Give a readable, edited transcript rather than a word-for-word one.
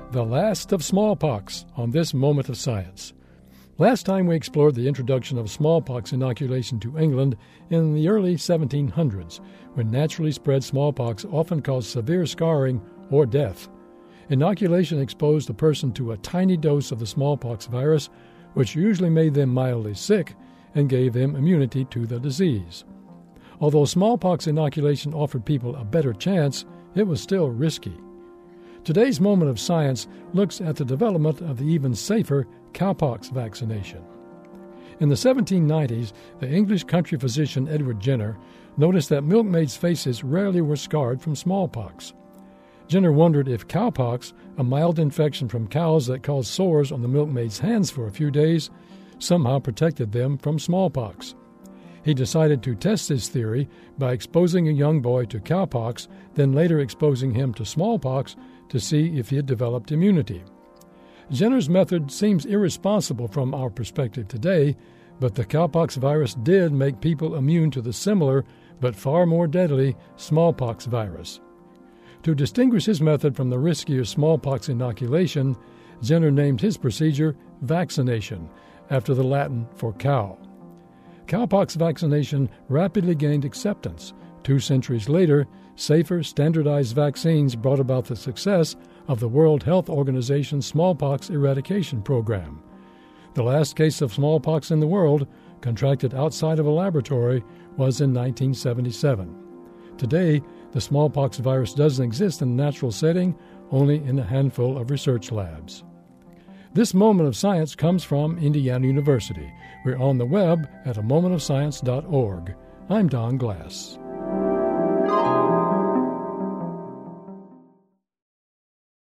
The last of smallpox on this Moment of Science. Last time we explored the introduction of smallpox inoculation to England in the early 1700s, when naturally spread smallpox often caused severe scarring or death. Inoculation exposed a person to a tiny dose of the smallpox virus, which usually made them mildly sick and gave them immunity to the disease. Although smallpox inoculation offered people a better chance, it was still risky. Today's Moment of Science looks at the development of the even safer cowpox vaccination. In the 1790s, the English country physician Edward Jenner noticed that milkmaids' faces rarely were scarred from smallpox. Jenner wondered if cowpox, a mild infection from cows that caused sores on the milkmaids' hands for a few days, somehow protected them from smallpox. He decided to test this theory by exposing a young boy to cowpox, then later exposing him to smallpox to see if he had developed immunity. Jenner's method seems irresponsible from our perspective today, but the cowpox virus did make people immune to the similar, but far more deadly, smallpox virus. To distinguish his method from the riskier smallpox inoculation, Jenner named his procedure vaccination, after the Latin for cow. Cowpox vaccination rapidly gained acceptance. 2 centuries later, safer, standardized vaccines brought about the success of the World Health Organization's smallpox eradication program. The last case of smallpox in the world, contracted outside of a laboratory, was in 1977. Today, the smallpox virus doesn't exist in a natural setting, only in a handful of research labs. This Moment of Science comes from Indiana University. We're on the web at amomentofscience.org. I'm Don Glass.